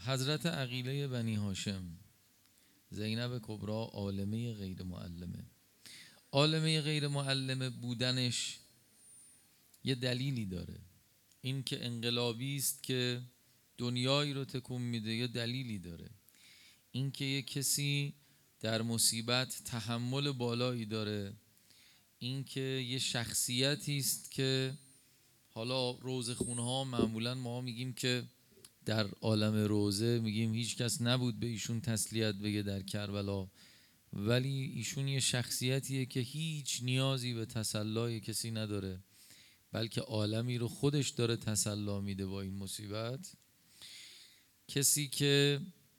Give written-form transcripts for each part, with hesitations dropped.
حضرت عقیله بنی هاشم، زینب کبری، عالمه غیر معلمه. عالمه غیر معلمه بودنش یه دلیلی داره. این که انقلابی است که دنیایی رو تکون میده یه دلیلی داره. این که یه کسی در مصیبت تحمل بالایی داره. این که یه شخصیتی است که حالا روزخونها معمولا ما میگیم که در عالم روزه میگیم هیچ کس نبود به ایشون تسلیت بگه در کربلا، ولی ایشون یه شخصیتیه که هیچ نیازی به تسلای کسی نداره، بلکه عالمی رو خودش داره تسلا میده با این مصیبت. کسی که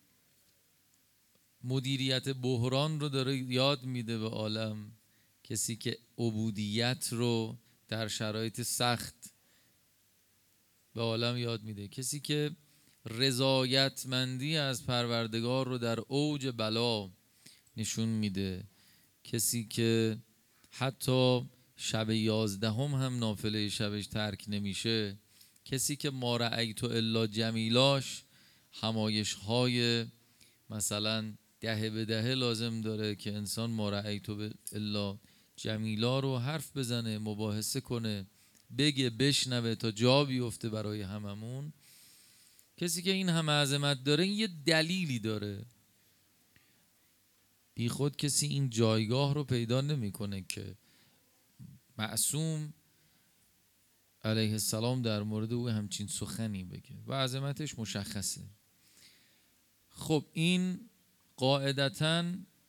مدیریت بحران رو داره یاد میده به عالم، کسی که عبودیت رو در شرایط سخت به عالم یاد میده، کسی که رضایتمندی از پروردگار رو در اوج بلا نشون میده، کسی که حتی شب 11 هم نافله شبش ترک نمیشه، کسی که ما رأیت الا جمیلاش همایش های مثلا 10 به 10 لازم داره که انسان ما رأیت الا جمیلا رو حرف بزنه، مباحثه کنه، بگه، بشنوه تا جا بیفته برای هممون. کسی که این همه عظمت داره این یه دلیلی داره. بی خود کسی این جایگاه رو پیدا نمیکنه که معصوم علیه السلام در مورد او همچین سخنی بگه و عظمتش مشخصه. خب این قاعدتاً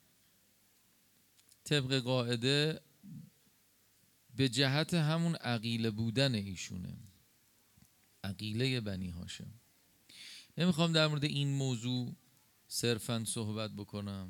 طبق قاعده به جهت همون عقیله بودن ایشونه، عقیله بنی هاشم. نمیخوام در مورد این موضوع صرفاً صحبت بکنم.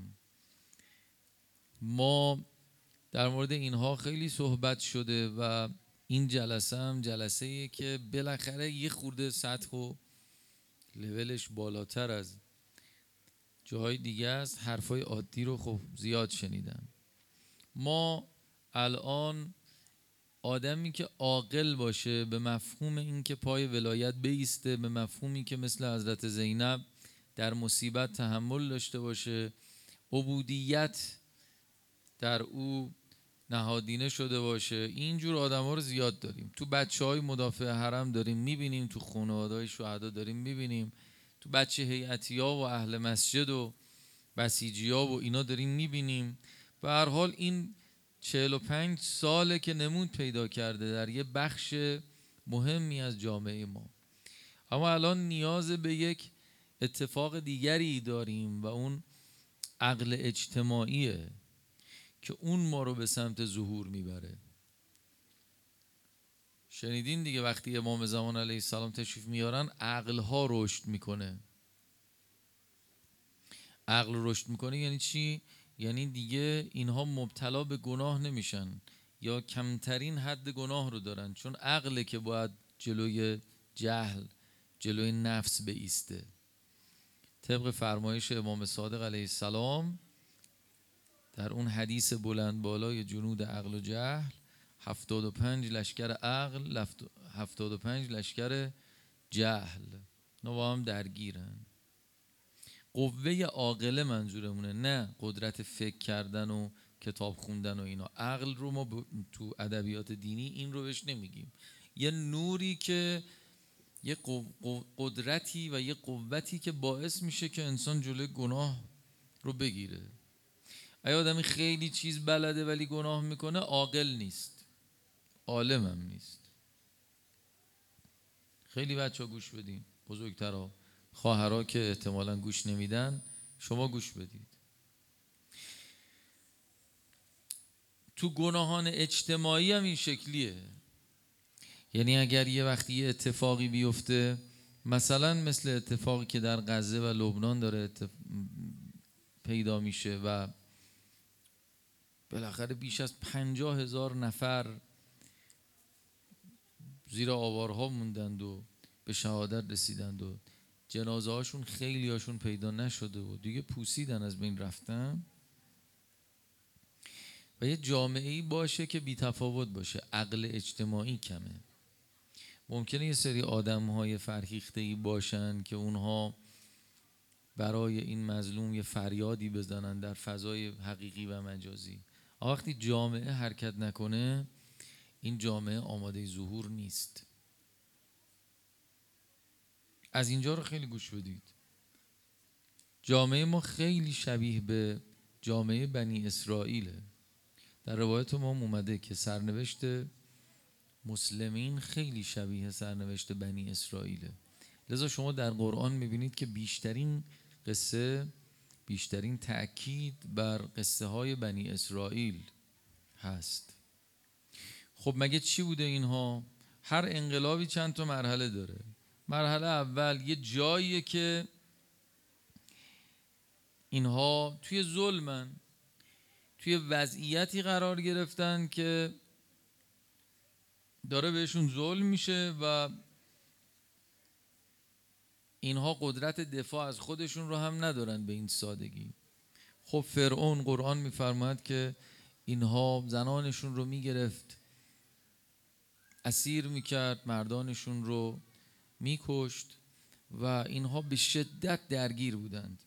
ما در مورد اینها خیلی صحبت شده و این جلسه هم جلسه‌ایه که بالاخره یه خورده سطح و لولش بالاتر از جاهای دیگه است. حرفای عادی رو خب زیاد شنیدم. ما الان آدمی که عاقل باشه به مفهوم این که پای ولایت بیسته، به مفهومی که مثل حضرت زینب در مصیبت تحمل داشته باشه، عبودیت در او نهادینه شده باشه، اینجور آدم ها رو زیاد داریم. تو بچه های مدافع حرم داریم میبینیم، تو خانواده های شهدا داریم میبینیم، تو بچه هیئتی ها و اهل مسجد و بسیجی ها و اینا داریم میبینیم. به هر حال این 45 ساله که نمود پیدا کرده در یه بخش مهمی از جامعه ما. اما الان نیاز به یک اتفاق دیگری داریم و اون عقل اجتماعیه که اون ما رو به سمت ظهور میبره. شنیدین دیگه وقتی امام زمان علیه السلام تشریف میارن عقلها رشد میکنه. عقل رشد میکنه یعنی چی؟ یعنی دیگه اینها مبتلا به گناه نمیشن یا کمترین حد گناه رو دارن، چون عقله که باید جلوی جهل، جلوی نفس بایسته. طبق فرمایش امام صادق علیه السلام در اون حدیث بلند بالای جنود عقل و جهل، 75 لشکر عقل، 75 لشکر جهل، اینا با هم درگیرن. قوه عاقله منظورمونه، نه قدرت فکر کردن و کتاب خوندن و اینا. عقل رو ما تو ادبیات دینی این رو بهش نمیگیم. یه نوری که یه قدرتی و یه قوتی که باعث میشه که انسان جلوی گناه رو بگیره. اگه آدمی خیلی چیز بلده ولی گناه میکنه عاقل نیست، عالم هم نیست. خیلی بچه ها گوش بدین، بزرگترها، خواهرها که احتمالاً گوش نمیدن، شما گوش بدید. تو گناهان اجتماعی هم این شکلیه. یعنی اگر یه وقتی یه اتفاقی بیفته، مثلا مثل اتفاقی که در غزه و لبنان داره پیدا میشه و بالاخره بیش از 50,000 نفر زیر آوارها موندند و به شهادت رسیدند و جنازه هاشون خیلی هاشون پیدا نشده و دیگه پوسیدن، از بین رفتن. و یه جامعه‌ای باشه که بی‌تفاوت باشه، عقل اجتماعی کمه. ممکنه یه سری آدم‌های فرهیخته‌ای باشن که اونها برای این مظلوم یه فریادی بزنن در فضای حقیقی و مجازی. وقتی جامعه حرکت نکنه، این جامعه آماده ظهور نیست. از اینجا رو خیلی گوش بدید. جامعه ما خیلی شبیه به جامعه بنی اسرائیله. در روایت ما اومده که سرنوشت مسلمین خیلی شبیه سرنوشت بنی اسرائیله. لذا شما در قرآن میبینید که بیشترین تأکید بر قصه های بنی اسرائیل هست. خب مگه چی بوده اینها؟ هر انقلابی چند تا مرحله داره. مرحله اول یه جاییه که اینها توی ظلمن، توی وضعیتی قرار گرفتن که داره بهشون ظلم میشه و اینها قدرت دفاع از خودشون رو هم ندارن به این سادگی. خب فرعون، قرآن میفرماید که اینها زنانشون رو میگرفت، اسیر میکرد، مردانشون رو میکشت و اینها به شدت درگیر بودند.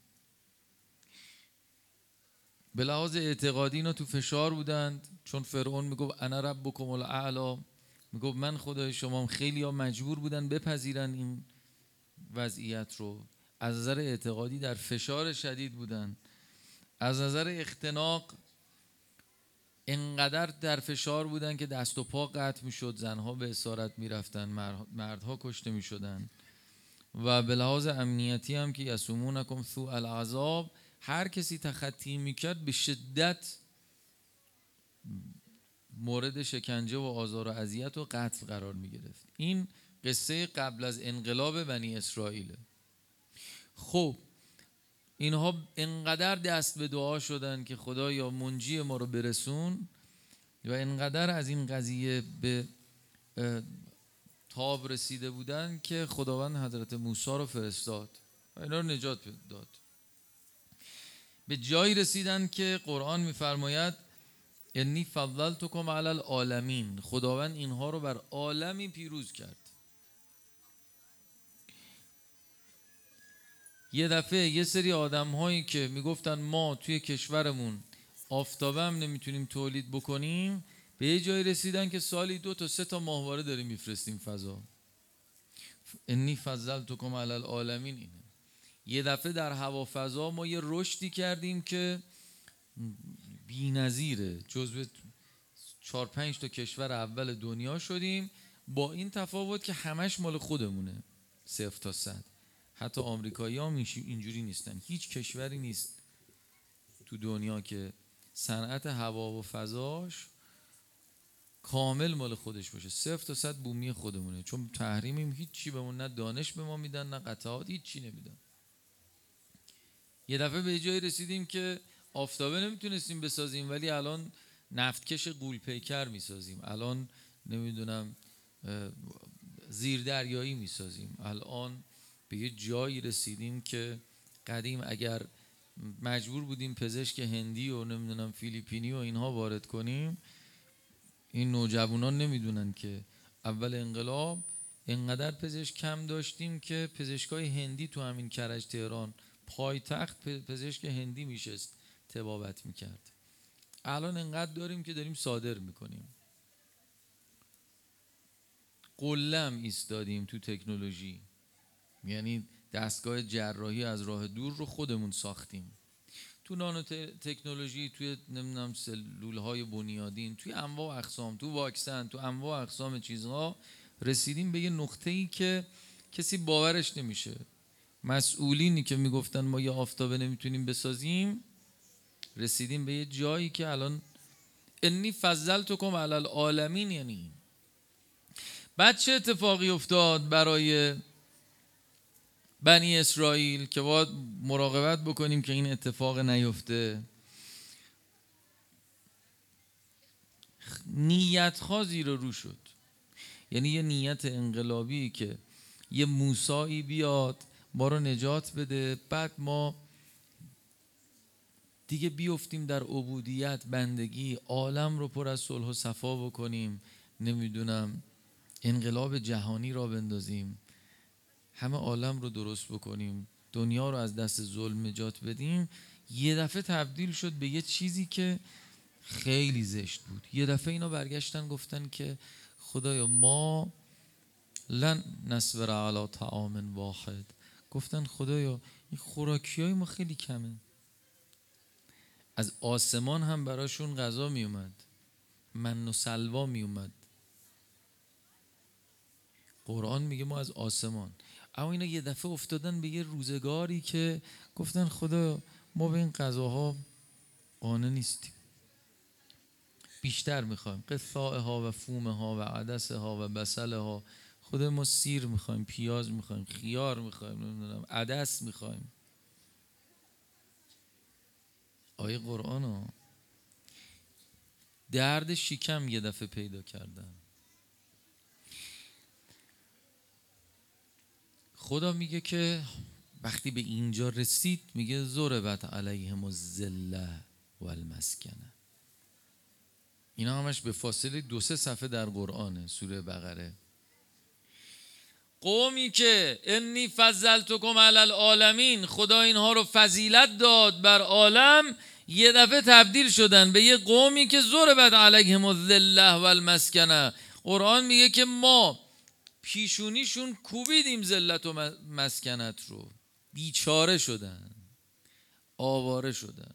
به لحاظ اعتقادی اینا تو فشار بودند، چون فرعون میگفت انا ربکم الاعلی، میگفت من خدای شما. خیلی ها مجبور بودن بپذیرن این وضعیت رو. از نظر اعتقادی در فشار شدید بودن. از نظر اختناق انقدر در فشار بودن که دست و پا قطع میشد، زنها به اسارت میرفتن، مردها کشته میشدن. و به لحاظ امنیتی هم که یسومونکم سوء العذاب، هر کسی تخطی میکرد به شدت مورد شکنجه و آزار و اذیت و قتل قرار میگرفت. این قصه قبل از انقلاب بنی اسرائیل. خب اینها انقدر دست به دعا شدن که خدایا منجی ما رو برسون و انقدر از این قضیه به تاب رسیده بودن که خداوند حضرت موسی رو فرستاد و اینا رو نجات داد. به جایی رسیدن که قرآن میفرماید انی فضلتکم علی العالمین، خداوند اینها رو بر عالمی پیروز کرد. یه دفعه یه سری آدم هایی که میگفتن ما توی کشورمون آفتابه هم نمیتونیم تولید بکنیم، به یه جایی رسیدن که سالی 2 تا 3 تا ماهواره داریم میفرستیم فضا. انی فضلتکم علی العالمین اینه. یه دفعه در هوافضا ما یه رشدی کردیم که بی‌نظیره، جزو 4-5 تا کشور اول دنیا شدیم، با این تفاوت که همش مال خودمونه، 0 تا 100. حتی آمریکایی هم اینجوری نیستن. هیچ کشوری نیست تو دنیا که صنعت هوا و فضاش کامل مال خودش باشه. 0 تا 100 بومی خودمونه، چون تحریمیم، هیچ چی بهمون، نه دانش به ما میدن، نه قطعات، هیچ چی نمیدن. یه دفعه به جایی رسیدیم که آفتابه نمیتونستیم بسازیم، ولی الان نفتکش غول پیکر میسازیم، الان نمیدونم زیر دریایی میسازیم. الان به یه جایی رسیدیم که قدیم اگر مجبور بودیم پزشک هندی و نمیدونم فیلیپینی و اینها وارد کنیم، این نوجوانان نمیدونن که اول انقلاب انقدر پزشک کم داشتیم که پزشکای هندی تو همین کرج تهران پایتخت پزشک هندی میشست طبابت میکرد. الان انقدر داریم که داریم صادر میکنیم. قلم ایستادیم تو تکنولوژی، یعنی دستگاه جراحی از راه دور رو خودمون ساختیم. تو نانو تکنولوژی، توی نمیدونم سلولهای بنیادین، توی انواع اقسام، تو واکسن، تو انواع اقسام چیزها رسیدیم به یه نقطه‌ای که کسی باورش نمیشه. مسئولینی که میگفتن ما یه آفتابه نمیتونیم بسازیم، رسیدیم به یه جایی که الان انی فضلتکم علی العالمین. یعنی بعد چه اتفاقی افتاد برای بنی اسرائیل که باید مراقبت بکنیم که این اتفاق نیفته؟ نیت خوازی رو شد. یعنی یه نیت انقلابی که یه موسایی بیاد ما رو نجات بده، بعد ما دیگه بیفتیم در عبودیت، بندگی، عالم رو پر از صلح و صفا بکنیم، نمیدونم انقلاب جهانی را بندازیم، همه عالم رو درست بکنیم، دنیا رو از دست ظلم نجات بدیم، یه دفعه تبدیل شد به یه چیزی که خیلی زشت بود. یه دفعه اینا برگشتن گفتن که خدایا ما لن نصبر علی طعام واحد، گفتن خدایا این خوراکی های ما خیلی کمه. از آسمان هم براشون غذا می اومد، من و سلوا می اومد. قرآن میگه ما از آسمان. اما اینا یه دفعه افتادن به یه روزگاری که گفتن خدا ما به این غذاها قانع نیستیم، بیشتر میخوایم، قثاء ها و فوم ها و عدس ها و بصل ها. خدا ما سیر میخوایم، پیاز میخوایم، خیار میخوایم، نمیدونم عدس میخوایم. آیه قرآن ها درد شکم یه دفعه پیدا کردن. خدا میگه که وقتی به اینجا رسید میگه ضربت علیهم الذله و المسکنه. اینا همش به فاصله 2-3 صفحه در قرآنه، سوره بقره. قومی که انی فضلتکم علی العالمین، خدا اینها رو فضیلت داد بر عالم، یه دفعه تبدیل شدن به یه قومی که ضربت علیهم الذله و المسکنه. قرآن میگه که ما پیشونیشون کوبیدیم ذلت و مسکنت رو، بیچاره شدن، آواره شدن.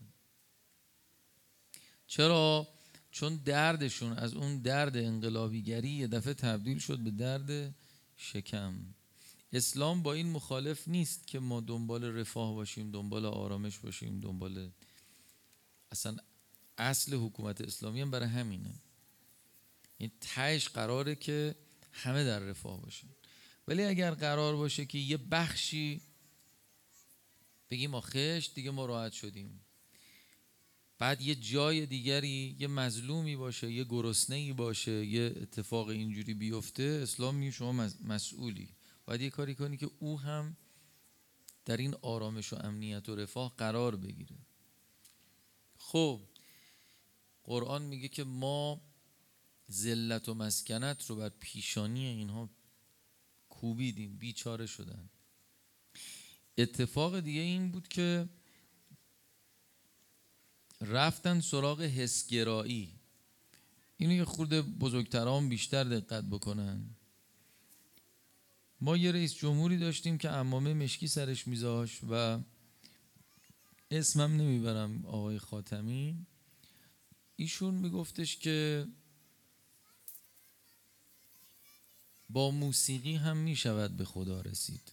چرا؟ چون دردشون از اون درد انقلابیگری یه دفعه تبدیل شد به درد شکم. اسلام با این مخالف نیست که ما دنبال رفاه باشیم، دنبال آرامش باشیم، دنبال، اصلا اصل حکومت اسلامی هم برای همینه. این تهش قراره که همه در رفاه باشیم. ولی اگر قرار باشه که یه بخشی بگیم آخش دیگه ما راحت شدیم، بعد یه جای دیگری یه مظلومی باشه، یه گرسنه‌ای باشه، یه اتفاق اینجوری بیفته، اسلام میگه شما مسئولی، باید یه کاری کنی که او هم در این آرامش و امنیت و رفاه قرار بگیره. خب قرآن میگه که ما ذلت و مسکنت رو بر پیشانی اینها کوبیدیم، بیچاره شدن. اتفاق دیگه این بود که رفتن سراغ حسگرایی. اینو یه خورده بزرگتران بیشتر دقت بکنن. ما یه رئیس جمهوری داشتیم که عمامه مشکی سرش میذاشت و اسمم نمیبرم، آقای خاتمی. ایشون میگفتش که با موسیقی هم میشود به خدا رسید.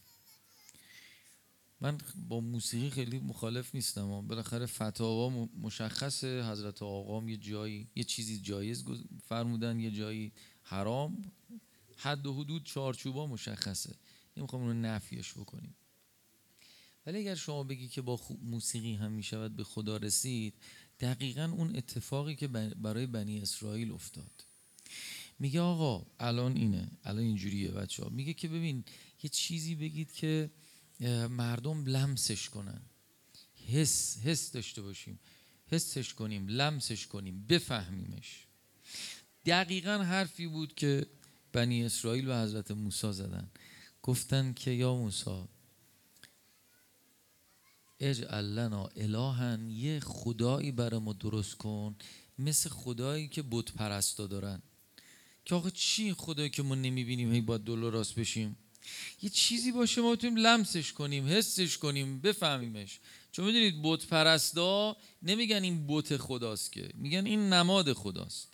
من با موسیقی خیلی مخالف نیستم، بالاخره فتاوا مشخصه، حضرت آقام یه جایی یه چیزی جایز فرمودن، یه جایی حرام، حد و حدود چارچوبا مشخصه، نمیخوام اونو نفیش بکنیم. ولی اگر شما بگی که با موسیقی هم میشود به خدا رسید، دقیقاً اون اتفاقی که برای بنی اسرائیل افتاد. میگه آقا الان اینه، الان اینجوریه بچه‌ها، میگه که ببین یه چیزی بگید که مردم لمسش کنن، حس داشته باشیم، حسش کنیم، لمسش کنیم، بفهمیمش. دقیقاً حرفی بود که بنی اسرائیل و حضرت موسی زدن. گفتن که یا موسی اجعل لنا الها، یه خدایی برای ما درست کن مثل خدایی که بت پرستا دارن. که آقا چی خدایی که ما نمیبینیم هی باید دل راست بشیم؟ یه چیزی باشه ما بتونیم لمسش کنیم، حسش کنیم، بفهمیمش. چون میدونید بت پرستا نمیگن این بت خداست، که میگن این نماد خداست،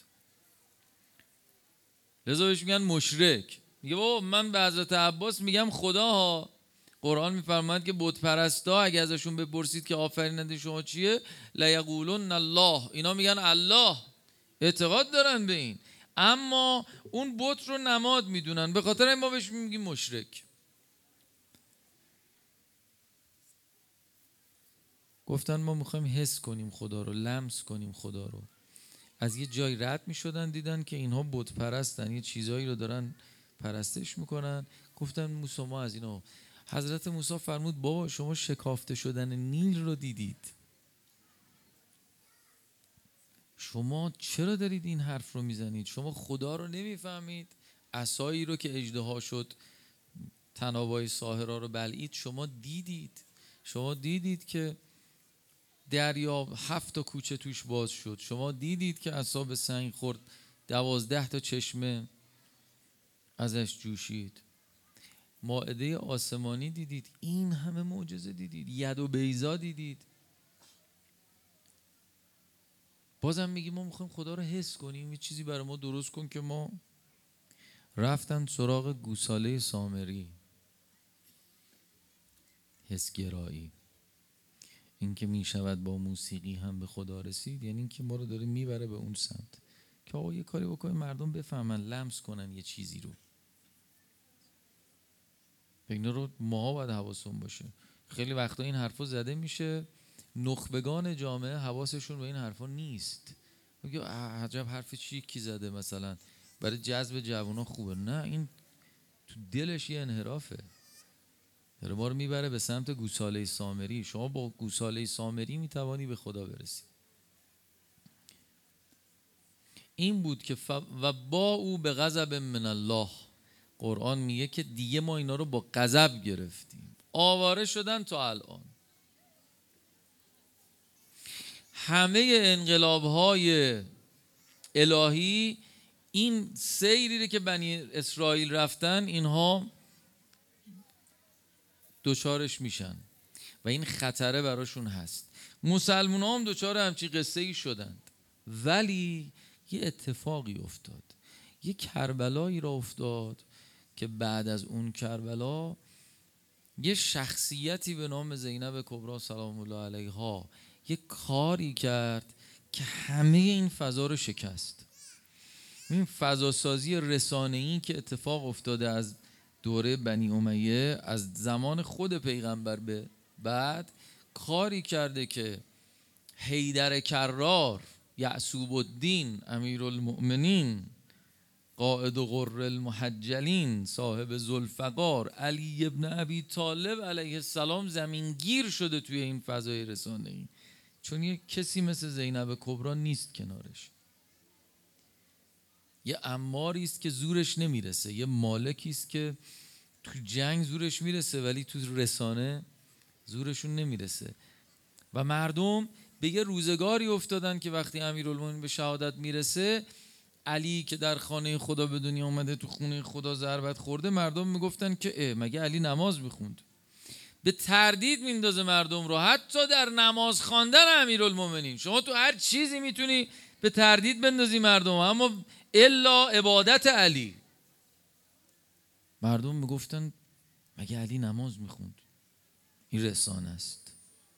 لذا بهش میگن مشرک. میگه بابا من به حضرت عباس میگم خدا ها. قرآن میفرماید که بت پرستا اگه ازشون بپرسید که آفریننده شما چیه، لیقولن الله، اینا میگن الله، اعتقاد دارن به این، اما اون بت رو نماد میدونن، به خاطر این ما بهش میگیم مشرک. گفتن ما میخوایم حس کنیم خدا رو، لمس کنیم خدا رو. از یه جای رد میشدن دیدن که اینها بت پرستن، یه چیزایی رو دارن پرستش میکنن. گفتن موسی ما از اینا. حضرت موسی فرمود بابا شما شکافته شدن نیل رو دیدید، شما چرا دارید این حرف رو میزنید؟ شما خدا رو نمیفهمید؟ عصایی رو که اژدها شد تنابای ساحرا رو بلعید شما دیدید؟ شما دیدید که دریا 7 تا کوچه توش باز شد. شما دیدید که عصا سنگ خورد، 12 تا چشمه ازش جوشید. مائده آسمانی دیدید، این همه معجزه دیدید، ید و بیضا دیدید. بازم میگیم ما میخوایم خدا رو حس کنیم، یه چیزی برای ما درست کن که ما. رفتن سراغ گوساله سامری، حسگرایی، این که میشود با موسیقی هم به خدا رسید، یعنی این که ما رو داره میبره به اون سمت که آقا یه کاری بکنیم مردم بفهمن، لمس کنن یه چیزی رو. اینا رو ما باید حواسون باشه. خیلی وقتا این حرفا زده میشه، نخبگان جامعه حواسشون به این حرفا نیست. میگه عجب حرف چی کی زده، مثلا برای جذب جوونا خوبه. نه، این تو دلش یه انحرافه، داره ما رو میبره به سمت گوساله سامری. شما با گوساله سامری میتوانی به خدا برسی. این بود که و با او به غضب من الله. قرآن میگه که دیگه ما اینا رو با غضب گرفتیم، آواره شدن تا الان. همه انقلاب‌های الهی این سیری که بنی اسرائیل رفتن، اینها دوچارش میشن و این خطره براشون هست. مسلمان هم دوچار همچی قصه ای شدند. ولی یه اتفاقی افتاد، یه کربلایی را افتاد که بعد از اون کربلا یه شخصیتی به نام زینب کبری سلام الله علیها یه کاری کرد که همه این فضا رو شکست. این فضاسازی رسانه‌ای که اتفاق افتاده از دوره بنی امیه، از زمان خود پیغمبر به بعد، کاری کرده که حیدر کرار، یعصوب الدین امیرالمؤمنین، قائد غر المحجلین، صاحب ذوالفقار، علی ابن ابی طالب علیه السلام زمینگیر شده توی این فضای رسانه‌ای، چون یه کسی مثل زینب کبری نیست کنارش. یه عماری است که زورش نمیرسه، یه مالکی است که تو جنگ زورش میرسه ولی تو رسانه زورشون نمیرسه. و مردم به یه روزگاری افتادن که وقتی امیرالمومنین به شهادت میرسه، علی که در خانه خدا به دنیا اومده، تو خونه خدا ضربت خورده، مردم میگفتن که مگه علی نماز میخوند؟ به تردید میندازه مردم رو، حتی در نماز خواندن امیرالمومنین. شما تو هر چیزی میتونی به تردید بندازی مردم، اما الا عبادت علی. مردم میگفتن مگه علی نماز میخوند؟ این رسانه است.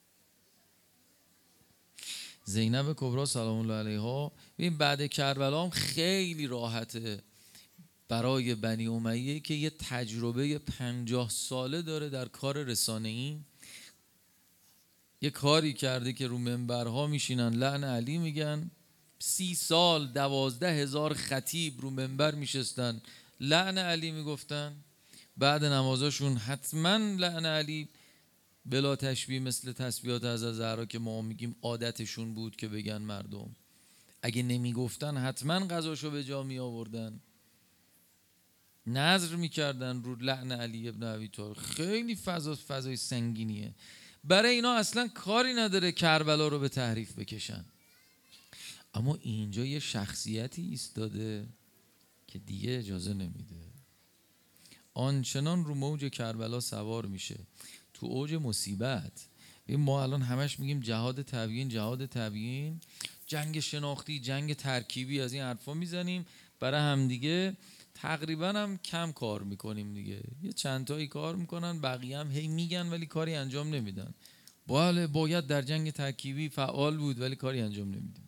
زینب کبری سلام الله علیها، ببین بعد کربلا هم خیلی راحته برای بنی امیه که یه تجربه 50 ساله داره در کار رسانه‌ای. یه کاری کرده که رو منبرها میشینن لعن علی میگن، 30 سال 12,000 خطیب رو منبر میشستن لعن علی میگفتن، بعد نمازاشون حتما لعن علی بلا تشبیه، مثل تسبیحات حضرت زهرا که ما میگیم عادتشون بود که بگن مردم. اگه نمیگفتن حتما قضاشو به جا می آوردن، نذر میکردن رو لعن علی ابن ابی طالب. خیلی فضای سنگینیه. برای اینا اصلا کاری نداره کربلا رو به تحریف بکشن. اما اینجا یه شخصیتی ایستاده که دیگه اجازه نمیده، آنچنان رو موج کربلا سوار میشه تو اوج مصیبت. ما الان همش میگیم جهاد تبیین، جهاد تبیین، جنگ شناختی، جنگ ترکیبی، از این حرفا میزنیم برای هم دیگه. تقریبا هم کم کار میکنیم دیگه، یه چند تایی کار میکنن، بقیه هم هی میگن ولی کاری انجام نمیدن. بله باید در جنگ ترکیبی فعال بود ولی کاری انجام نمیدیم.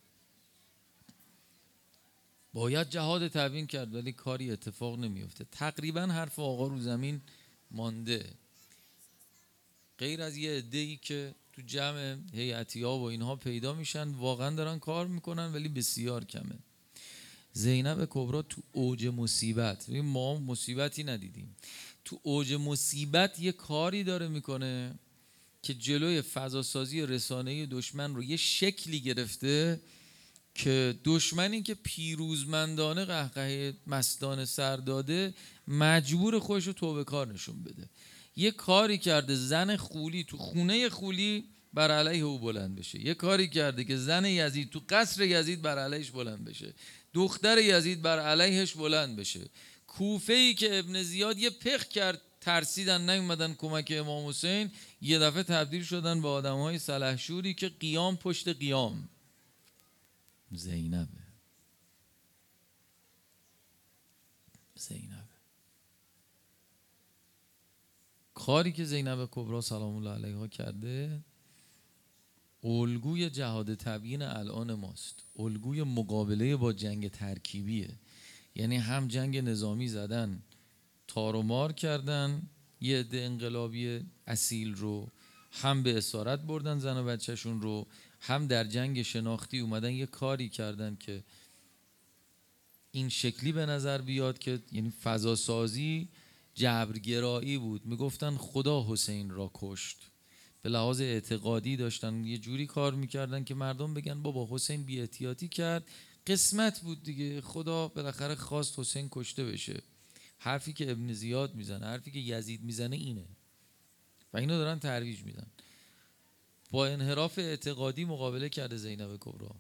باید جهاد تبیین کرد ولی کاری اتفاق نمیفته. تقریبا حرف آقا رو زمین مانده، غیر از یه عده‌ای که تو جمع هیئتی‌ها و اینها پیدا میشن واقعا دارن کار میکنن ولی بسیار کمه. زینب کبری تو اوج مصیبت، ما مصیبتی ندیدیم، تو اوج مصیبت یه کاری داره میکنه که جلوی فضاسازی رسانه‌ای دشمن رو یه شکلی گرفته که دشمنی که پیروزمندانه قهقه مستانه سر داده، مجبور خودش رو توبه کار نشون بده. یه کاری کرده زن خولی تو خونه خولی بر علیه او بلند بشه، یه کاری کرده که زن یزید تو قصر یزید بر علیهش بلند بشه، دختر یزید بر علیهش بلند بشه. کوفه‌ای که ابن زیاد یه پخ کرد ترسیدن نیومدن کمک امام حسین، یه دفعه تبدیل شدن به آدم‌های سلحشوری که قیام پشت قیام. زینب کاری که زینب کبرا سلام الله علیها کرده الگوی جهاد تبیین الان ماست، الگوی مقابله با جنگ ترکیبیه. یعنی هم جنگ نظامی زدن، تار و مار کردن یه عده انقلابی اصیل رو، هم به اسارت بردن زن و بچهشون رو، هم در جنگ شناختی اومدن یه کاری کردن که این شکلی به نظر بیاد که یعنی فضا سازی جبرگرایی بود. میگفتن خدا حسین را کشت، به لحاظ اعتقادی داشتن یه جوری کار میکردن که مردم بگن بابا حسین بی احتیاطی کرد، قسمت بود دیگه، خدا بالاخره خواست حسین کشته بشه. حرفی که ابن زیاد میزنه، حرفی که یزید میزنه اینه و اینو دارن ترویج میدن. با انحراف اعتقادی مقابله کرده زینب کبرا.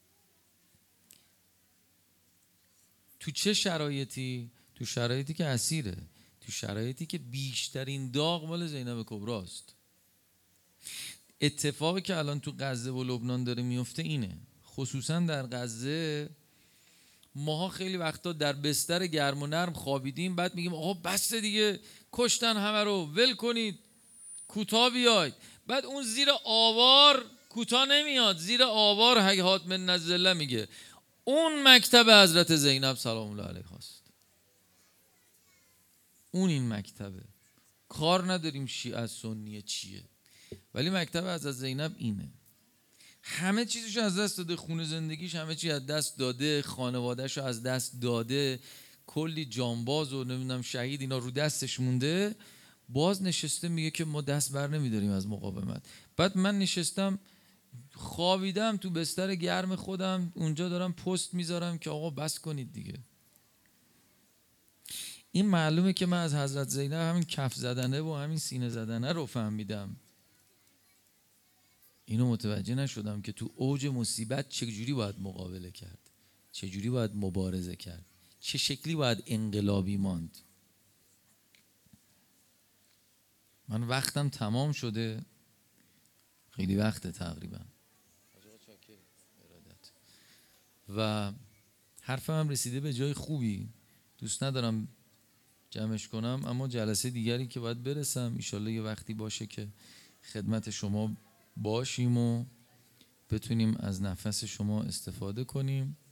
تو چه شرایطی؟ تو شرایطی که اسیره، تو شرایطی که بیشترین داغ مال زینب کبراست. اتفاقی که الان تو غزه و لبنان داره میفته اینه، خصوصا در غزه ماها خیلی وقتا در بستر گرم و نرم خوابیدیم، بعد میگیم آقا بس دیگه، کشتن همه رو، ول کنید، کوتاه بیاید. بعد اون زیر آوار کوتاه نمیاد، زیر آوار هیهات من نزله میگه. اون مکتب حضرت زینب سلام الله علیها است. اون این مکتبه. کار نداریم شیعه سنی چیه، ولی مکتب حضرت زینب اینه. همه چیزشو از دست داده، خونه زندگیش همه چی از دست داده، خانوادهشو از دست داده، کلی جانباز و نمیدونم شهید اینا رو دستش مونده، باز نشسته میگه که ما دست بر نمیداریم از مقاومت. بعد من نشستم خوابیدم تو بستر گرم خودم، اونجا دارم پست میذارم که آقا بس کنید دیگه. این معلومه که من از حضرت زینب همین کف زدنه و همین سینه زدنه رو فهمیدم. اینو متوجه نشدم که تو اوج مصیبت چجوری باید مقابله کرد، چجوری باید مبارزه کرد، چه شکلی باید انقلابی ماند. من وقتم تمام شده، خیلی وقته تقریبا، و حرفم هم رسیده به جای خوبی، دوست ندارم جمعش کنم، اما جلسه دیگری که باید برسم ایشالله یه وقتی باشه که خدمت شما باشیم و بتونیم از نفس شما استفاده کنیم.